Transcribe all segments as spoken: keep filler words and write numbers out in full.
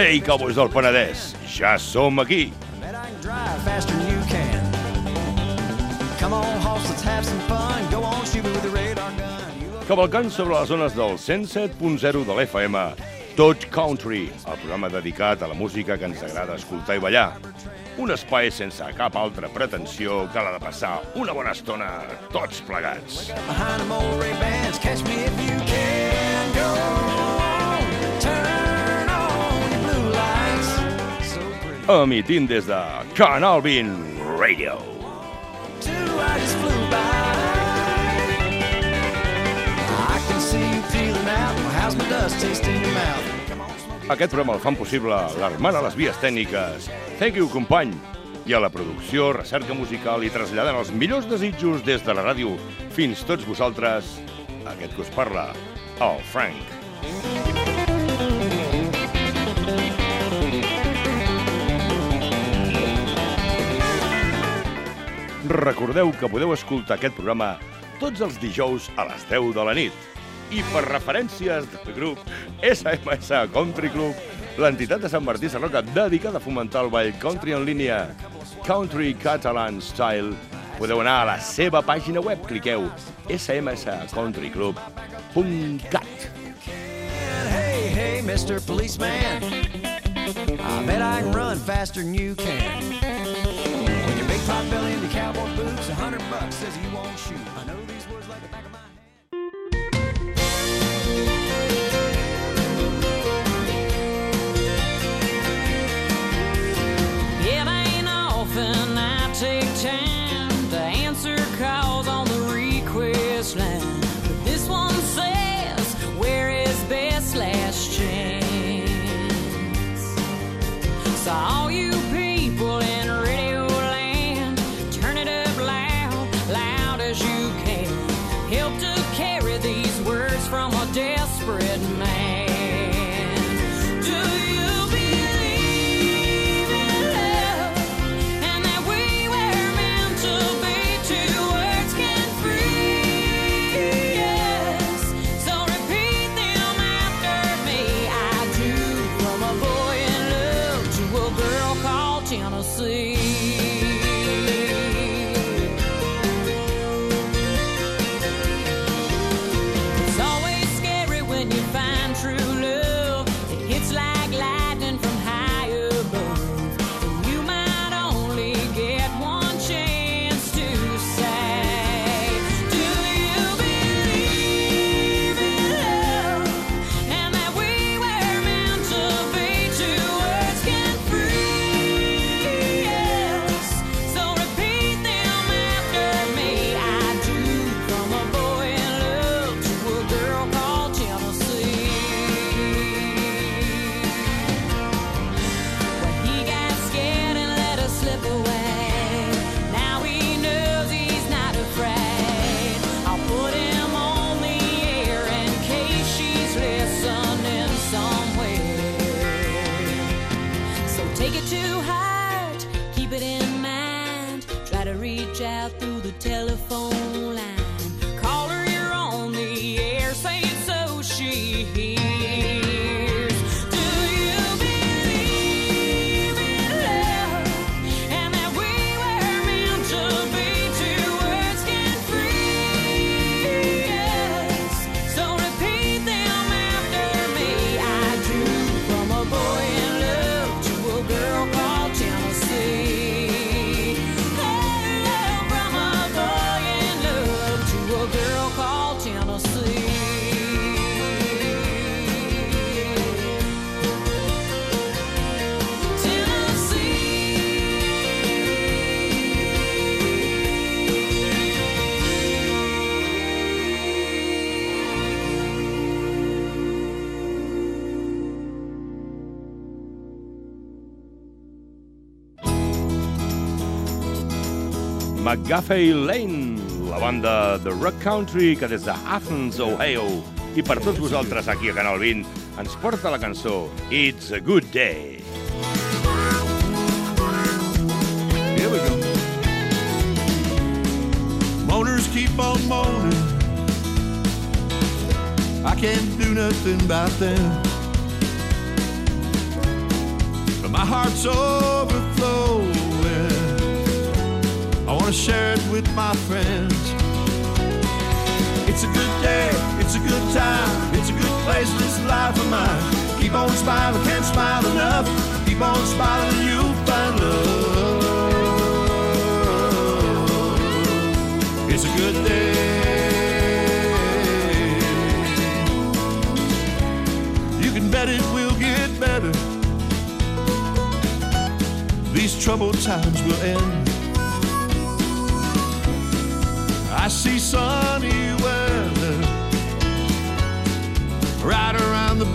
Ei, cowboys del Penedès, ja som aquí. Cavalcant sobre les zones del cent set punt zero de l'F M, Tot Country, el programa dedicat a la música que ens agrada escoltar i ballar. Un espai sense cap altra pretensió que la de passar una bona estona tots plegats. Emitint des de Canal vint Radio. Aquest programa el fan possible l'Hermana Les Vies Tècniques, Thank You Company, i a la producció, recerca musical i traslladant els millors desitjos des de la ràdio fins tots vosaltres, aquest que us parla, el Frank. Recordeu que podeu escoltar aquest programa tots els dijous a les deu de la nit. I per referències del grup S M S Country Club, l'entitat de Sant Martí Sarroca dedicada a fomentar el ball country en línia Country Catalan Style, podeu anar a la seva pàgina web, cliqueu s m s country club punt cat. Hey, hey, mister Policeman, I bet I can run faster than you can. When your big pot belly and your cowboy boots, a hundred bucks says you won't shoot. I know these words like the back of my hand. It ain't often I take time to answer calls on the request line, but this one says, where is best last chance? So all you people in radio land, turn it up loud, loud as you can. Help to carry these words from a desperate man. Do you believe in love and that we were meant to be? Two words can free us, so repeat them after me. I do, from a boy in love to a girl called Tennessee. It's always scary when you find true love. It hits like lightning from high above, and you might only get one chance to say, do you believe in love and that we were meant to be? Two words can free us, so repeat them after me. I do, from a boy in love to a girl called Tennessee. When he got scared and let us slip away, now he knows he's not afraid. I'll put him on the air in case she's listening somewhere. So take it to heart, keep it in mind. Try to reach out through the telephone line. Call her, you're on the air, say it so she hears. Do you believe in love and that we were meant to be? Two words can free us, so repeat them after me. I do, from a boy in love to a girl called Tennessee. Oh, from a boy in love to a girl called Tennessee. McGuffey Lane, la banda de rock country que des de Athens, Ohio, i per tots vosaltres aquí a Canal vint, ens porta la cançó It's a Good Day. Here we go. Motors keep on moaning, I can't do nothing about them. My heart's overflowing. I want to share it with my friends. It's a good day, it's a good time, it's a good place, this life of mine. Keep on smiling, can't smile enough. Keep on smiling and you'll find love. It's a good day. You can bet it will get better. These troubled times will end. I see sunny weather right around the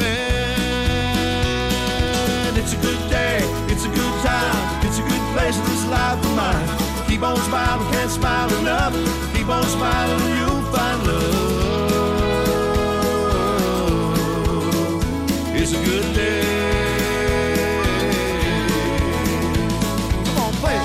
bend. It's a good day, it's a good time, it's a good place in this life of mine. Keep on smiling, can't smile enough. Keep on smiling and you'll find love. It's a good day. Come on, play it.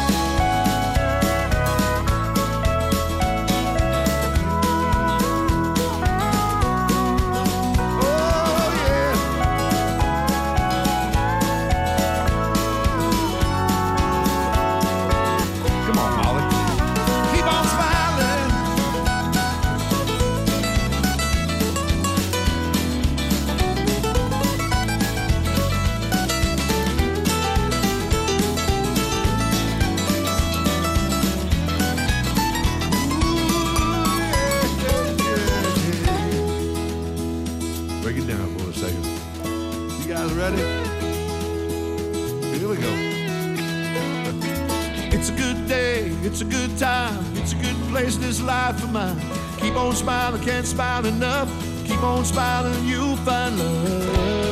It's a good time, it's a good place, this life of mine. Keep on smiling, can't smile enough. Keep on smiling and you'll find love.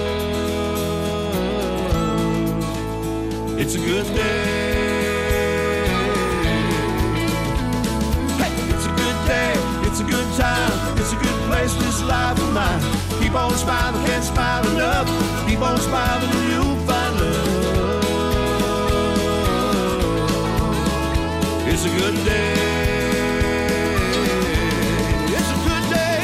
It's a good day. Hey, it's a good day, it's a good time, it's a good place, this life of mine. Keep on smiling, can't smile enough. Keep on smiling and you'll find love. It's a good day. It's a good day.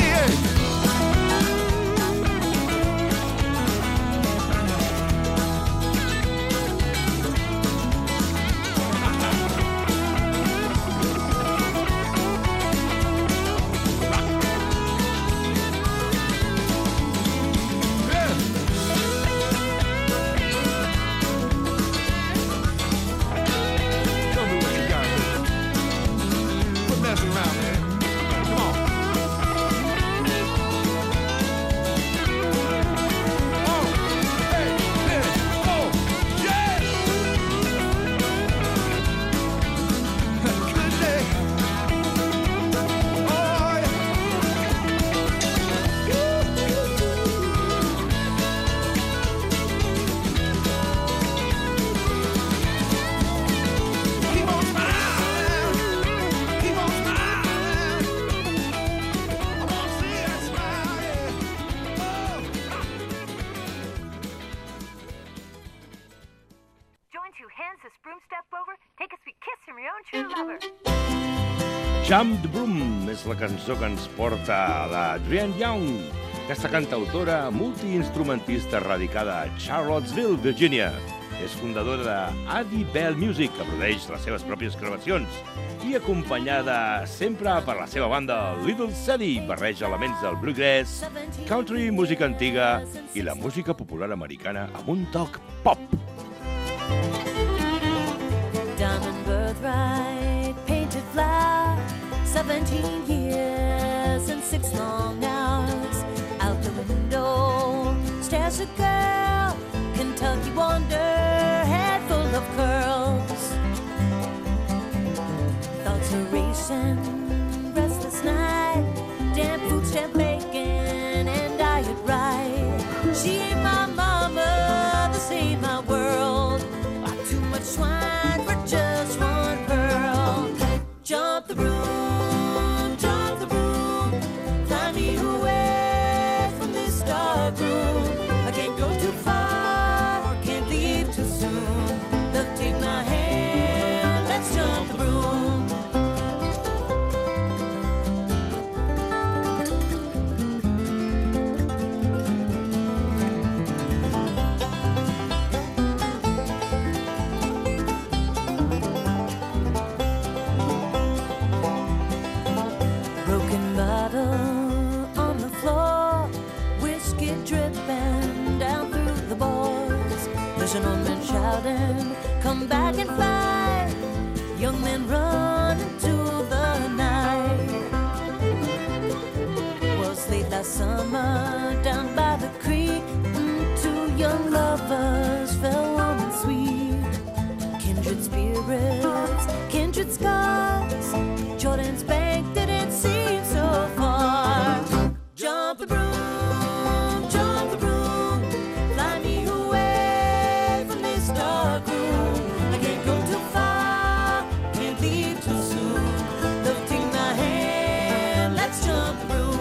Jump the Broom és la cançó que ens porta l'Adrienne Young, aquesta cantautora multiinstrumentista radicada a Charlottesville, Virginia. És fundadora de Addie Bell Music, que produeix les seves pròpies gravacions, i acompanyada sempre per la seva banda Little Sadie, barreja elements del bluegrass, country, música antiga i la música popular americana amb un toc pop. Diamond birthright, painted fly, seventeen years and six long hours. Out the window stares a girl, Kentucky wonder, head full of curls. Thoughts are racing, restless night, damn food, stamp bacon, and diet right. She ain't my mama, this ain't my world. Why too much swine for just one pearl? Jump the broom, jump the broom, fly me away from this dark room. I can't go too far, can't leave too soon. Look, take my hand, let's jump the broom. an old man shouting, come back and fight. Young men run into the night. Was late last summer down by the creek. Mm, two young lovers fell warm and sweet. Kindred spirits, kindred scars. Jordan's bank didn't seem so far. Jump the broom, jump the broom, fly me away from this dark room. I can't go too far, can't leave too soon. Love, take my hand, let's jump the broom.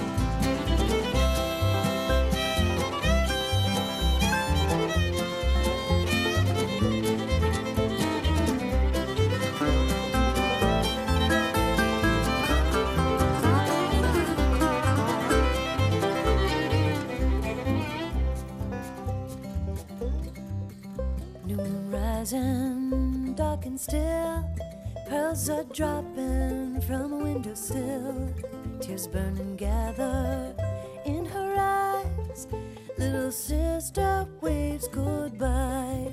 Noon rising, dark and still. Pearls are dropping from a windowsill. Tears burn and gather in her eyes. Little sister waves goodbye.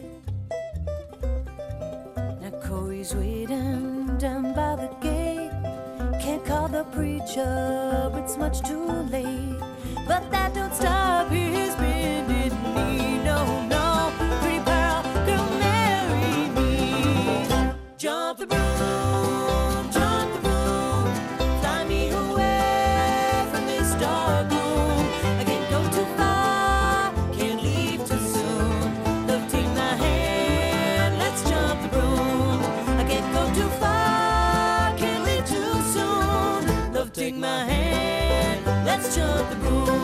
Now Corey's waiting down by the gate. Can't call the preacher, it's much too late. But that don't stop his bended knee. No, no, pretty pearl, girl, marry me. Jump the broom, jump the broom, fly me away from this dark room. I can't go too far, can't leave too soon. Love, take my hand, let's jump the broom. I can't go too far, can't leave too soon. Love, take my hand, let's jump the broom.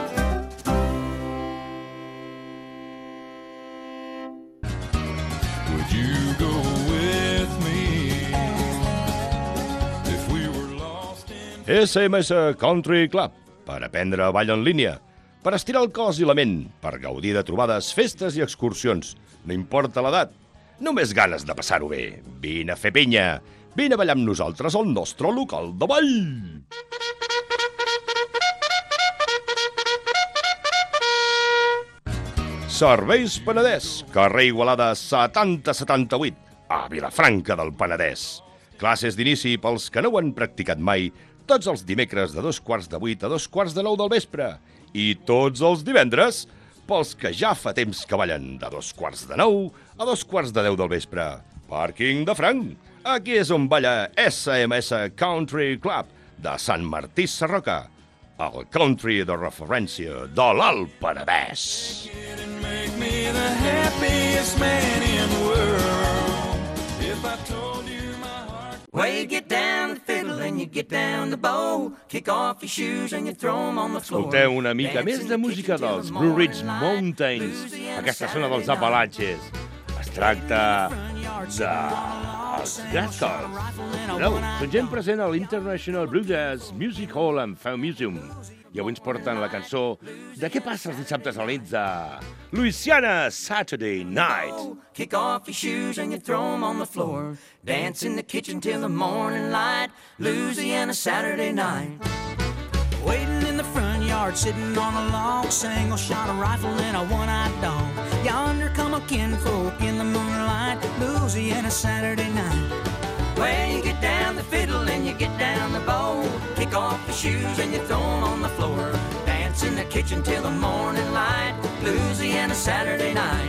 Would you go with me if we were lost in... S M S Country Club, per aprendre ball en línia, per estirar el cos i la ment, per gaudir de trobades, festes i excursions. No importa l'edat, només ganes de passar-ho bé. Vine a fer pinya, vine a ballar amb nosaltres al nostre local de ball. Serveis Penedès, carrer Igualada setanta setanta-vuit, a Vilafranca del Penedès. Classes d'inici pels que no ho han practicat mai, tots els dimecres de dos quarts de vuit a dos quarts de nou del vespre. I tots els divendres pels que ja fa temps que ballen de dos quarts de nou a dos quarts de deu del vespre. Pàrquing de franc. Aquí és on balla S M S Country Club de Sant Martí Sarroca, el country de referència de l'Alt Penedès. Make me the happiest man in the world. If I told you my heart... Well, you get down the fiddle and you get down the bow. Kick off your shoes and you throw them on the floor. Escolteu una mica més de música dels Blue Ridge Mountains, aquesta zona dels Apalatxes. Es tracta de... els Grascals. Veureu, són gent present a l'International Bluegrass Music Hall and Film Museum. I avui ens porten la cançó de què passa els dissabtes a la nit de Louisiana Saturday Night. Kick off your shoes and you throw them on the floor. Dance in the kitchen till the morning light. Louisiana Saturday Night. Waiting in the front yard, sitting on a log, single shot a rifle and a one-eyed dog. Yonder come a kinfolk in the moonlight. Louisiana Saturday Night. Well, you get down the fiddle and you get down the bow. Kick off your shoes and you throw them on the floor. Dance in the kitchen till the morning light. Louisiana Saturday Night.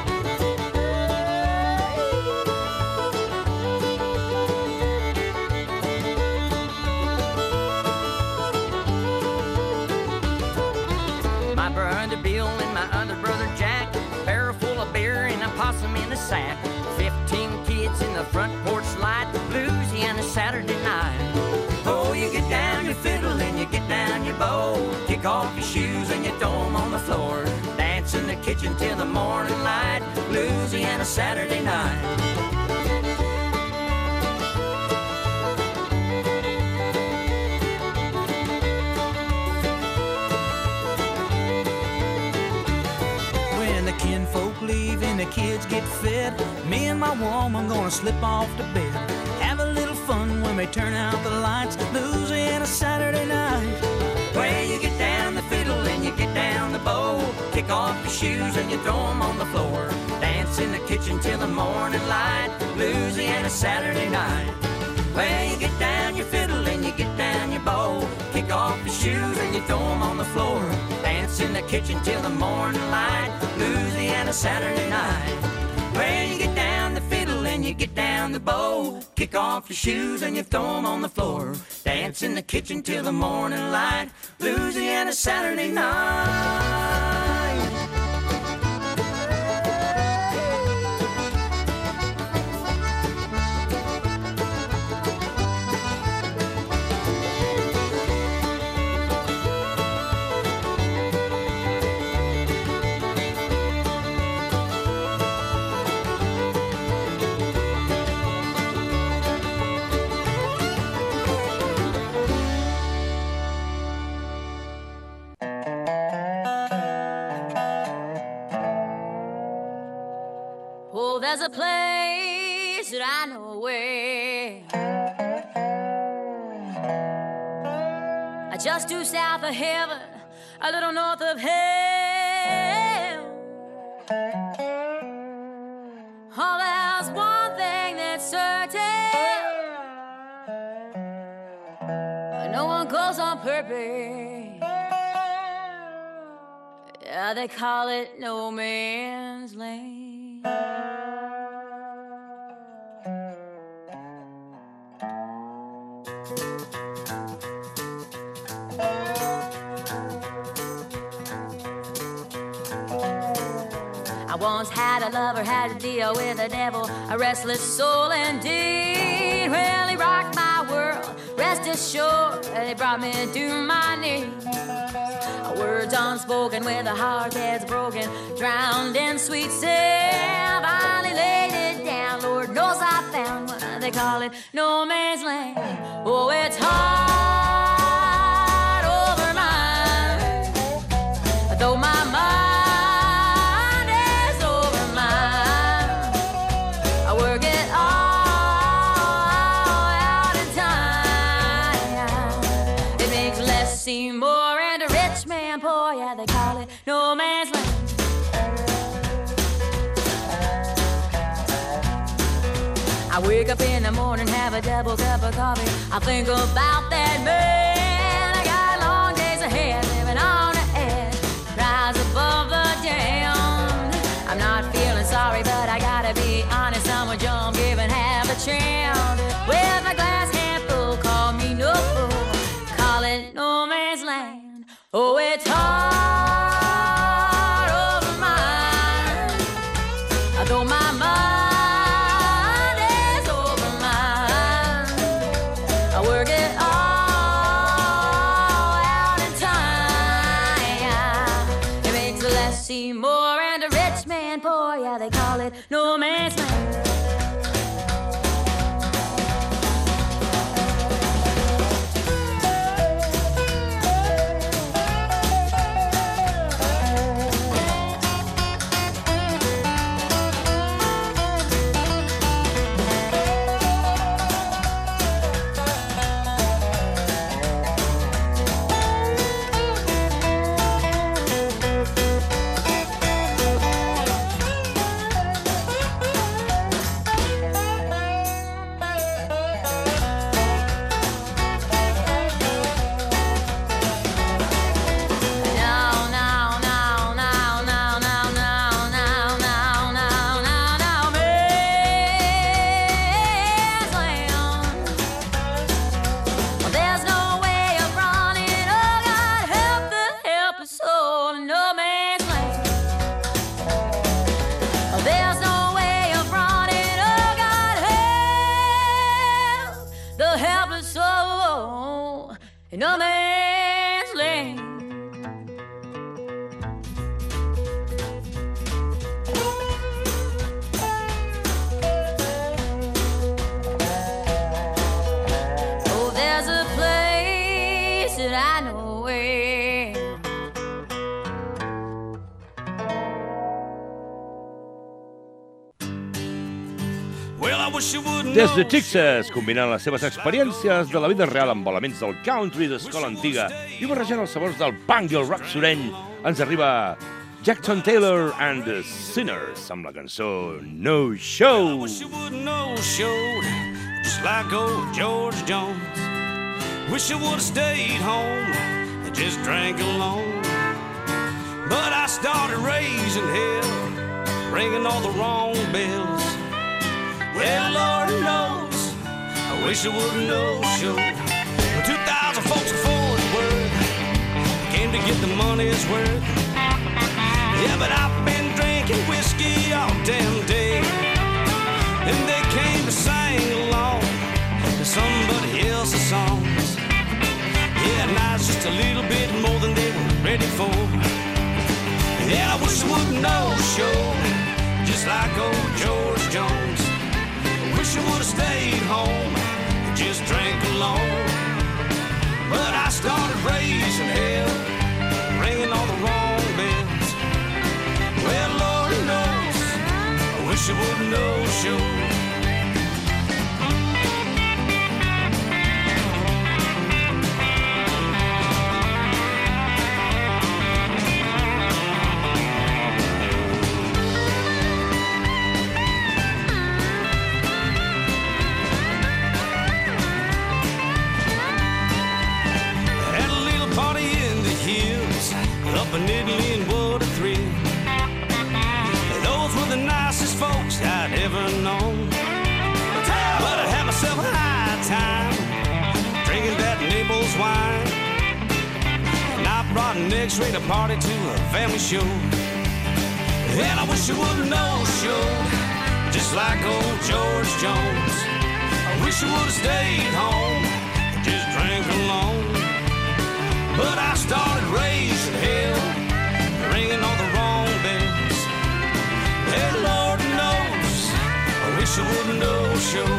My brother Bill and my other brother Jack, a barrel full of beer and a possum in a sack. Fifteen kids in the front porch light. Louisiana Saturday Night. Oh, you get down your fiddle and you get down your bow. Kick off your shoes and you throw them on the floor. Dance in the kitchen till the morning light. Louisiana Saturday Night. Kinfolk leave and the kids get fed. Me and my woman gonna slip off to bed. Have a little fun when we turn out the lights. Louisiana Saturday Night. Well, you get down the fiddle and and you get down the bowl. Kick off your shoes and you throw them on the floor. Dance in the kitchen till the morning light. Louisiana Saturday night. Well, you get down your fiddle and you get down your bowl. Kick off your shoes and you throw them on the floor. Dance in the kitchen till the morning light. Louisiana Saturday night. Well, you get down the fiddle and you get down the bowl. Kick off your shoes and you throw them on the floor. Dance in the kitchen till the morning light. Louisiana Saturday night. Oh, there's a place that I know where, just due south of heaven, a little north of hell. Oh, there's one thing that's certain, no one goes on purpose. Yeah, they call it no man's land. I once had a lover, had to deal with a devil, a restless soul indeed. Well, he rocked my world, rest assured, he brought me to my knees. Words unspoken with a heart that's broken, drowned in sweet sin. Finally laid it down, Lord knows I found what they call it no man's land. Oh, it's hard over mine, though my mind is over mine. I work it all out in time. It makes less seem more, and a rich man poor, yeah, they call it no man's land. I wake up in the morning, have a double cup of coffee. I think about that man. I got long days ahead, living on the edge, rise above the damned. I'm not feeling sorry, but I gotta be honest. I'm a jump, giving half a chance. With my glass half full, call me no fool, call it no man's land. Oh, it's hard over mine, though my mind is over mine. I work it all out in time. It makes the less seem more, and a rich man poor, yeah, they call it no man's land. No man's land. Oh, there's a place that I know where. Well, I Des de Texas, combinant les seves experiències de la vida real amb elements del country d'escola antiga i barrejant els sabors del punk i el rock sureny, ens arriba Jackson Taylor and the Sinners amb la cançó No Show. Wish you would no showed, just like old George Jones. Wish you would have stayed home and just drank alone. But I started raising hell, ringing all the wrong bells. Well, Lord knows, I wish I wouldn't no show. Two thousand folks in Fort Worth came to get the money's worth. Yeah, but I've been drinking whiskey all damn day, and they came to sing along to somebody else's songs. Yeah, now it's just a little bit more than they were ready for. Yeah, I wish I wouldn't no show, just like old George Jones. I wish I would have stayed home and just drank alone. But I started raising hell, ringing all the wrong bells. Well, Lord knows, I wish I wouldn't no show. Up in Italy and what a thrill. Those were the nicest folks I'd ever known. But I had myself a high time drinking that Naples wine, and I brought an X-ray party to a family show. And I wish I would've no show, just like old George Jones. I wish I would've stayed home and just drank alone. But I started raising hell, ringing all the wrong bells. Hey, Lord knows, I wish I wouldn't no show.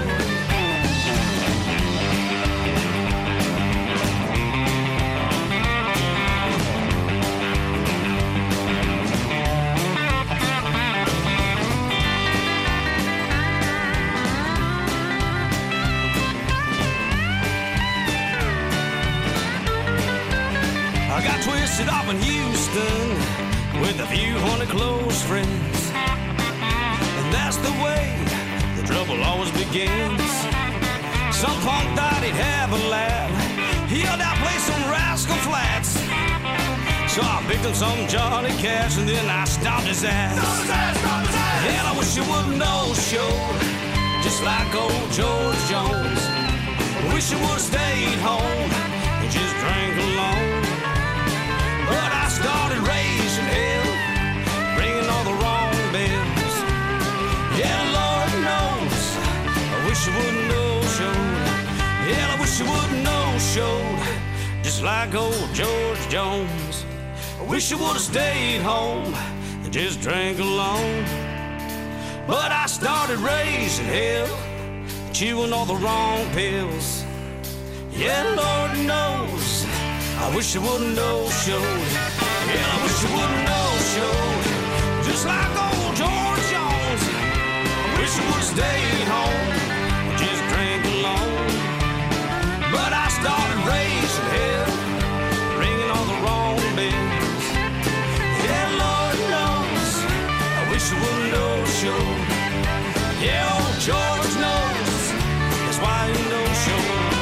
I got twisted off in Houston with a few hundred close friends, and that's the way the trouble always begins. Some punk thought he'd have a laugh, he yelled out, play some Rascal Flats. So I picked up some Johnny Cash and then I stomped his ass. Stop his ass, stop his ass. And I wish you wouldn't no show, just like old George Jones. I wish you would've stayed home and just drank alone. But I started raising hell, ringing all the wrong bells. Yeah, Lord knows, I wish I wouldn't no show. Yeah, I wish I wouldn't no show, just like old George Jones. I wish I would've stayed home and just drank alone. But I started raising hell, chewing all the wrong pills. Yeah, Lord knows, I wish I wouldn't no show. Yeah, I wish I wouldn't no show, just like old George Jones. I wish I would've stayed home, just drank alone. But I started raising hell, ringing all the wrong bells. Yeah, Lord knows, I wish I wouldn't no show. Yeah, old George knows, that's why he no show.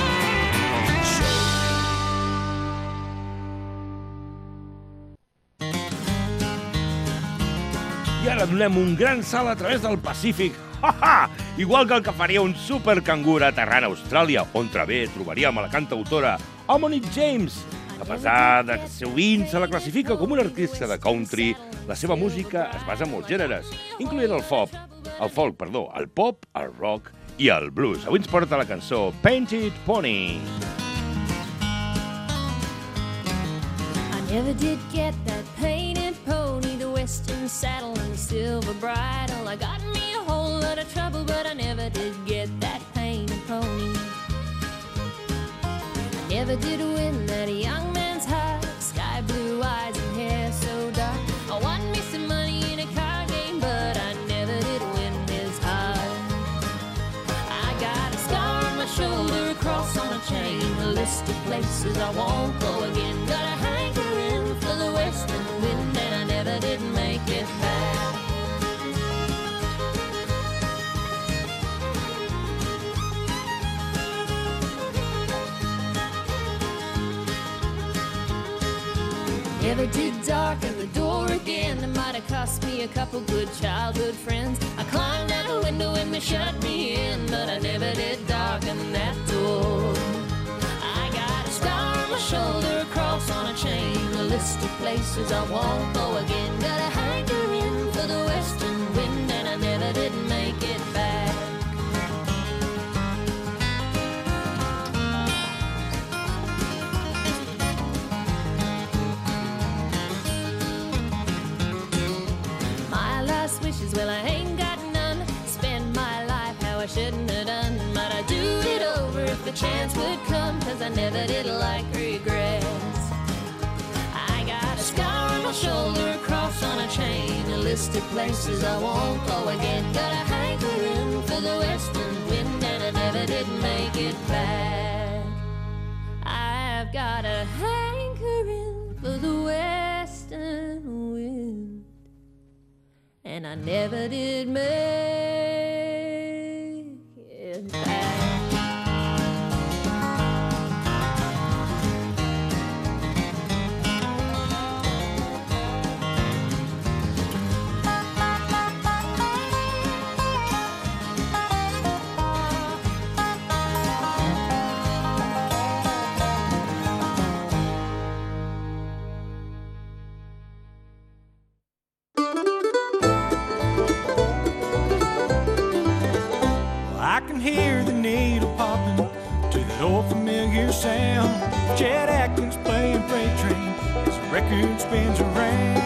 I ara donem un gran salt a través del Pacífic. Ha, ha! Igual que el que faria un supercangur aterrant a Austràlia, on també trobaríem a la cantautora Harmony James. A pesar de que sovint se la classifica com una artista de country, la seva música es basa en molts gèneres, incloent el folk, el folk, perdó, el pop, el rock i el blues. Avui ens porta la cançó Painted Pony. I never did get that painted pony, the western saddle and the silver bridle. I got me a whole lot of trouble, but I never did get that painted pony. I never did win that young man's heart, sky blue eyes and hair so dark. I won me some money in a card game, but I never did win his heart. list of places I won't go again. Got a hankering for the western wind, and I never did make it back. Never did darken the door again. It might have cost me a couple good childhood friends. I climbed out a window and they shut me in, but I never did darken that door. I got a scar on my shoulder, a cross on a chain, a list of places I won't go again. Got a hankering for the western wind, and I never did make it back. Well, I ain't got none. Spend my life how I shouldn't have done. But I'd do it over if the chance would come, 'cause I never did like regrets. I got a scar on my shoulder, a cross on a chain, a list of places I won't go again. Got a hankering for the western wind, and I never did make it back. I've got a hankering for the western wind, and I never did make it back. Hear the needle popping to that old familiar sound. Chet Atkins playing Freight Train as the record spins around.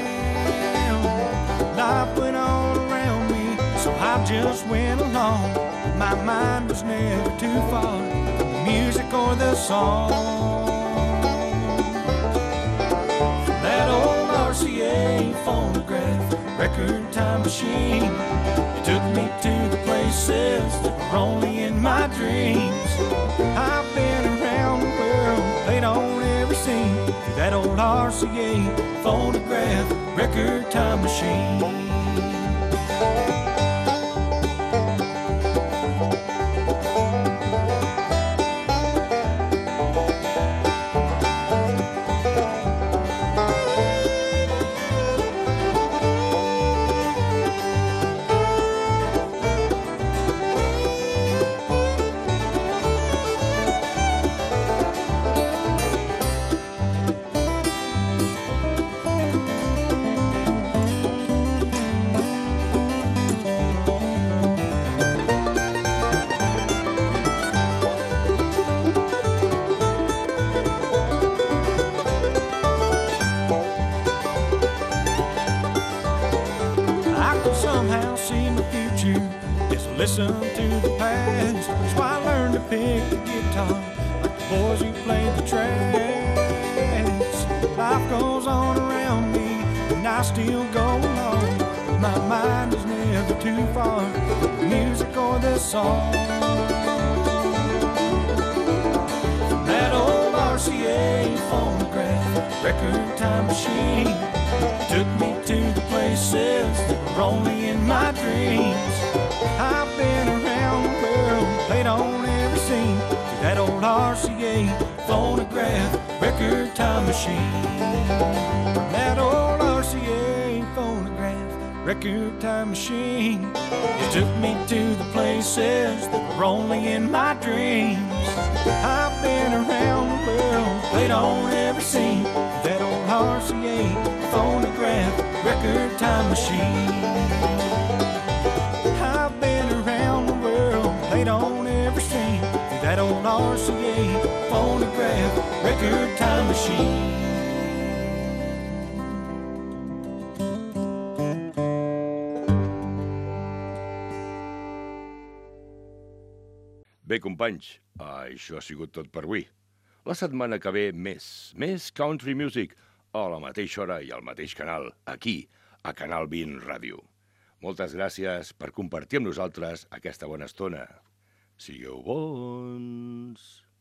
Life went on around me, so I just went along. My mind was never too far from the music or the song. From that old R C A phonograph record time machine, it took me to the places that were only in my dreams. I've been around the world, played on every scene through that old R C A phonograph record time machine. Listen to the past, that's why I learned to pick the guitar like the boys who played the tracks. Life goes on around me, and I still go along. My mind is never too far from the music or the song. From that old R C A phonograph record time machine, it took me to the places that were only in my dreams. I've been around the world, played on every scene through that old R C A phonograph record time machine. That old R C A phonograph record time machine, it took me to the places that were only in my dreams. I've been around the world, played on every scene through that old R C A phonograph record time machine. Played on every scene through that old R C A phonograph record time machine. Bé, companys, això ha sigut tot per avui. La setmana que ve, més, més country music, a la mateixa hora i al mateix canal, aquí, a Canal vint Ràdio. Moltes gràcies per compartir amb nosaltres aquesta bona estona. Sigueu bons!